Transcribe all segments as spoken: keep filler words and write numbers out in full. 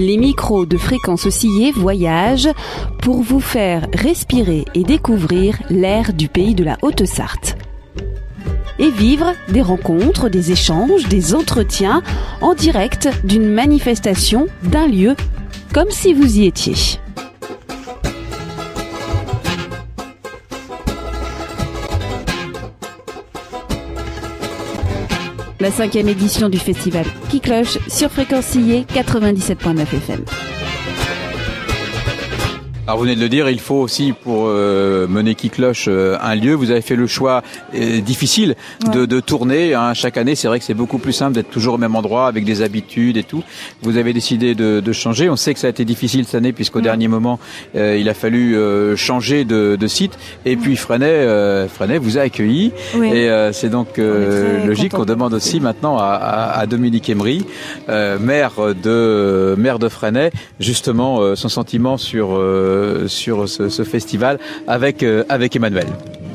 Les micros de Fréquence Oscillée voyagent pour vous faire respirer et découvrir l'air du pays de la Haute-Sarthe. Et vivre des rencontres, des échanges, des entretiens en direct d'une manifestation, d'un lieu, comme si vous y étiez. La cinquième édition du festival qui cloche sur Fréquence Oscillée quatre-vingt-dix-sept virgule neuf F M. Alors vous venez de le dire, il faut aussi pour euh, mener qui cloche euh, un lieu. Vous avez fait le choix euh, difficile de, ouais. de tourner hein, chaque année. C'est vrai que c'est beaucoup plus simple d'être toujours au même endroit avec des habitudes et tout. Vous avez décidé de, de changer. On sait que ça a été difficile cette année puisqu'au ouais. dernier moment euh, il a fallu euh, changer de, de site. Et puis Fresnay, euh, Fresnay vous a accueilli. Oui. Et euh, c'est donc euh, logique qu'on demande aussi maintenant à, à, à Dominique Emery, euh, maire de maire de Fresnay, justement euh, son sentiment sur euh, sur ce, ce festival avec, euh, avec Emmanuel.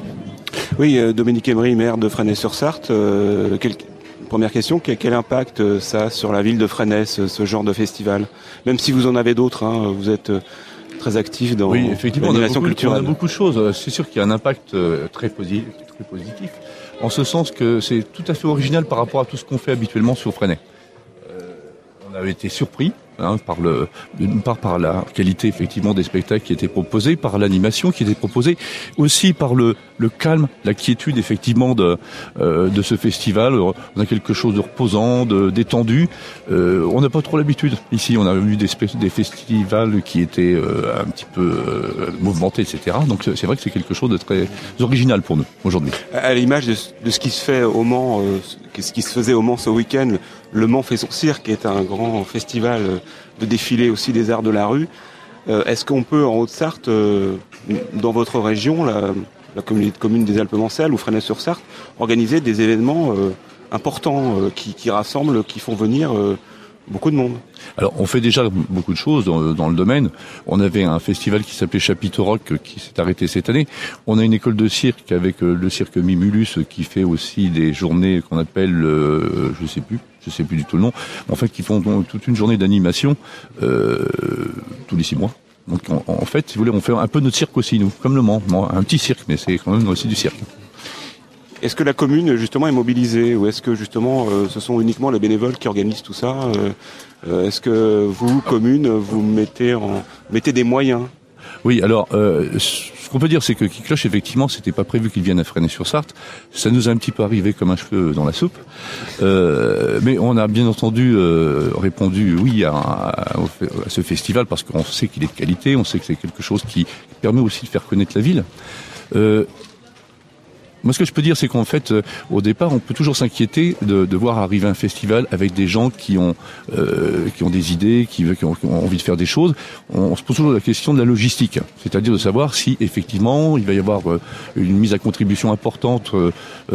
Oui, euh, Dominique Emery, maire de Fresnay-sur-Sarthe. Euh, quel, première question, quel, quel impact ça a sur la ville de Fresnay, ce, ce genre de festival? Même si vous en avez d'autres, hein, vous êtes euh, très actif dans oui, effectivement, l'animation on a beaucoup, culturelle. On a beaucoup de choses. C'est sûr qu'il y a un impact euh, très, posi- très positif, en ce sens que c'est tout à fait original par rapport à tout ce qu'on fait habituellement sur Fresnay. Euh, on avait été surpris. Hein, par le, d'une part par la qualité effectivement des spectacles qui étaient proposés, par l'animation qui était proposée, aussi par le, le calme, la quiétude effectivement de, euh, de ce festival. On a quelque chose de reposant, de détendu. Euh, on n'a pas trop l'habitude. Ici, on a eu des, des festivals qui étaient euh, un petit peu euh, mouvementés, et cetera. Donc c'est vrai que c'est quelque chose de très original pour nous aujourd'hui. À l'image de, de ce qui se fait au Mans, euh, ce qui se faisait au Mans ce week-end, le Mans fait son cirque, qui est un grand festival de défilé aussi des arts de la rue. Euh, est-ce qu'on peut, en Haute-Sarthe, euh, dans votre région, la, la communauté de communes des Alpes-Mancelles ou Fresnay-sur-Sarthe, organiser des événements euh, importants euh, qui, qui rassemblent, qui font venir euh, beaucoup de monde? Alors, on fait déjà beaucoup de choses dans, dans le domaine. On avait un festival qui s'appelait Chapiteau Rock qui s'est arrêté cette année. On a une école de cirque avec euh, le cirque Mimulus qui fait aussi des journées qu'on appelle, euh, je sais plus, je sais plus du tout le nom, en fait, qui font toute une journée d'animation euh, tous les six mois. Donc, en, en fait, si vous voulez, on fait un peu notre cirque aussi, nous, comme le Mans. Un petit cirque, mais c'est quand même aussi du cirque. Est-ce que la commune, justement, est mobilisée ou est-ce que, justement, euh, ce sont uniquement les bénévoles qui organisent tout ça euh, euh, Est-ce que vous, commune, vous mettez, en, mettez des moyens? Oui, alors, euh, ce qu'on peut dire, c'est que qui cloche, effectivement, c'était pas prévu qu'il vienne à Fresnay-sur-Sarthe. Ça nous a un petit peu arrivé comme un cheveu dans la soupe. Euh, mais on a bien entendu euh, répondu oui à, à, à ce festival parce qu'on sait qu'il est de qualité, on sait que c'est quelque chose qui permet aussi de faire connaître la ville. Euh, Moi, ce que je peux dire, c'est qu'en fait, euh, au départ, on peut toujours s'inquiéter de, de voir arriver un festival avec des gens qui ont euh, qui ont des idées, qui, qui, ont, qui ont envie de faire des choses. On, on se pose toujours la question de la logistique, c'est-à-dire de savoir si effectivement il va y avoir euh, une mise à contribution importante euh,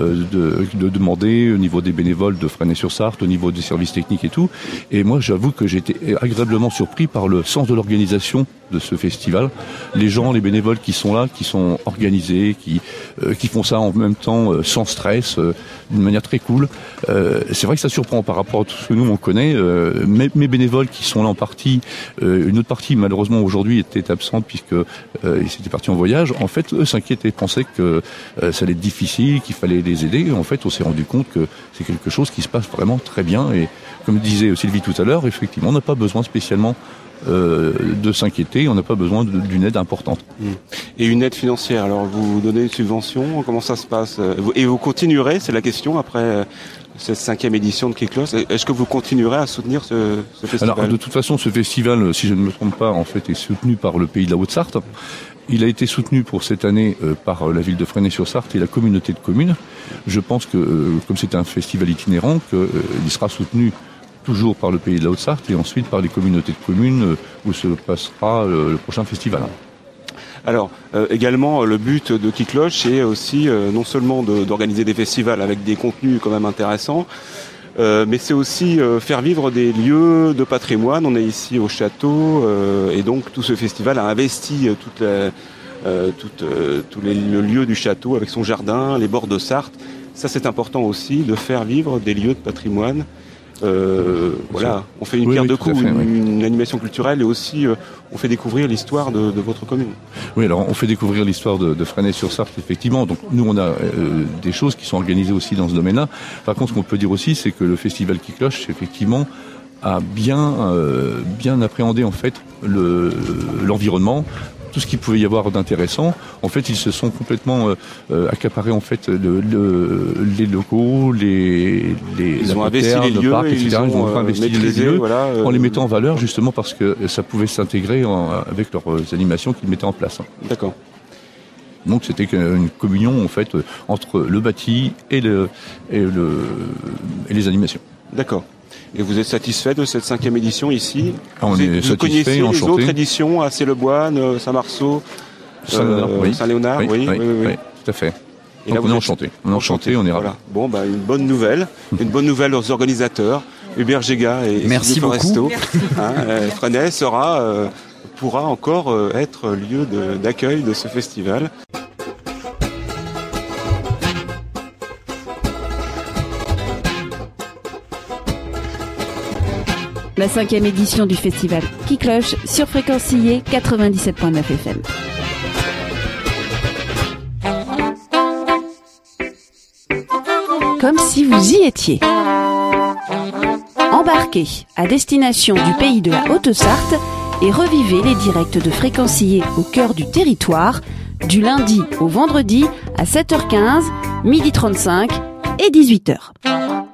de, de demander au niveau des bénévoles de Fresnay-sur-Sarthe, au niveau des services techniques et tout. Et moi, j'avoue que j'ai été agréablement surpris par le sens de l'organisation de ce festival. Les gens, les bénévoles qui sont là, qui sont organisés, qui euh, qui font ça en même temps euh, sans stress, euh, d'une manière très cool. Euh, c'est vrai que ça surprend par rapport à tout ce que nous on connaît. Euh, mes, mes bénévoles qui sont là en partie, euh, une autre partie malheureusement aujourd'hui était absente puisque euh, ils étaient partis en voyage. En fait, eux s'inquiétaient, pensaient que euh, ça allait être difficile, qu'il fallait les aider. En fait, on s'est rendu compte que c'est quelque chose qui se passe vraiment très bien. Et comme disait Sylvie tout à l'heure, effectivement, on n'a pas besoin spécialement Euh, de s'inquiéter, on n'a pas besoin de, d'une aide importante. Et une aide financière, alors vous donnez une subvention, comment ça se passe? Et vous continuerez, c'est la question, après cette cinquième édition de Kiklos, est-ce que vous continuerez à soutenir ce, ce festival? Alors de toute façon, ce festival, si je ne me trompe pas, en fait, est soutenu par le pays de la Haute-Sarthe. Il a été soutenu pour cette année euh, par la ville de Fresnay-sur-Sarthe et la communauté de communes. Je pense que, euh, comme c'est un festival itinérant, qu'il euh, sera soutenu toujours par le pays de la Haute-Sarthe et ensuite par les communautés de communes où se passera le, le prochain festival. Alors, euh, également, le but de Kikloche, c'est aussi euh, non seulement de, d'organiser des festivals avec des contenus quand même intéressants, euh, mais c'est aussi euh, faire vivre des lieux de patrimoine. On est ici au château, euh, et donc tout ce festival a investi euh, toute la, euh, toute, euh, tous les le lieux du château avec son jardin, les bords de Sarthe. Ça, c'est important aussi, de faire vivre des lieux de patrimoine. Euh, voilà, on fait une oui, pierre oui, deux tout à coups, fait, une, oui. une animation culturelle et aussi euh, on fait découvrir l'histoire de, de votre commune. Oui, alors on fait découvrir l'histoire de, de Fresnay-sur-Sarthe, effectivement. Donc nous, on a euh, des choses qui sont organisées aussi dans ce domaine-là. Par contre, ce qu'on peut dire aussi, c'est que le festival qui cloche, effectivement, a bien, euh, bien appréhendé en fait le, l'environnement. Tout ce qu'il pouvait y avoir d'intéressant, en fait, ils se sont complètement euh, euh, accaparés en fait le, le, les locaux, les, les Ils la ont investi poterne, les le lieux, parc, et ils cetera. Ils ont ont, euh, investi les maîtrisé, lieux voilà, euh, en les mettant en valeur justement parce que ça pouvait s'intégrer en, avec leurs animations qu'ils mettaient en place. D'accord. Donc c'était une communion en fait entre le bâti et le et le et les animations. D'accord. Et vous êtes satisfait de cette cinquième édition ici? Ah, on vous est êtes, vous satisfait, connaissiez les enchanté. autres éditions à Céleboine, Saint-Marceau, Saint-Léonard, euh, oui. Saint-Léonard, oui, oui, oui, oui, oui. oui, tout à fait. Et Donc là, on vous est êtes enchanté. On est enchanté, on est ravis. Voilà. Bon, bah, une bonne nouvelle. Une bonne nouvelle aux organisateurs, Hubert Géga et Merci Sylvie Foresto. beaucoup. Hein, euh, Fresnay sera, euh, pourra encore euh, être lieu de, d'accueil de ce festival. La cinquième édition du festival qui cloche sur Fréquencillé quatre-vingt-dix-sept virgule neuf F M. Comme si vous y étiez. Embarquez à destination du pays de la Haute-Sarthe et revivez les directs de Fréquencillé au cœur du territoire, du lundi au vendredi à sept heures quinze, midi trente-cinq et dix-huit heures.